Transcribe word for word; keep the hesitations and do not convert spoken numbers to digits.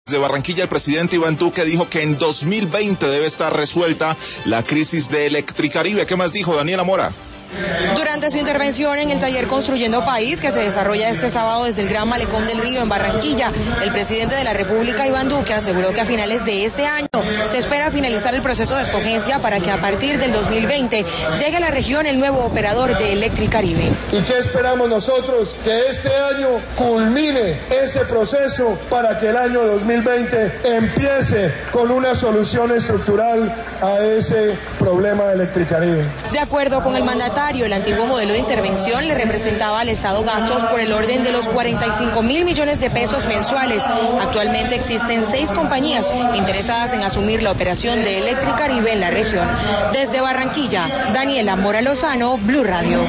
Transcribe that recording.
De Barranquilla, el presidente Iván Duque dijo que en dos mil veinte debe estar resuelta la crisis de Electricaribe. ¿Qué más dijo Daniela Mora? Durante su intervención en el taller Construyendo País, que se desarrolla este sábado desde el Gran Malecón del Río en Barranquilla, el presidente de la República, Iván Duque, aseguró que a finales de este año se espera finalizar el proceso de escogencia para que a partir del dos mil veinte llegue a la región el nuevo operador de Electricaribe. ¿Y qué esperamos nosotros? Que este año culmine ese proceso para que el año dos mil veinte empiece con una solución estructural a ese problema de Electricaribe. De acuerdo con el mandatario, el antiguo modelo de intervención le representaba al Estado gastos por el orden de los cuarenta y cinco mil millones de pesos mensuales. Actualmente existen seis compañías interesadas en asumir la operación de Electricaribe en la región. Desde Barranquilla, Daniela Mora Lozano, Blue Radio.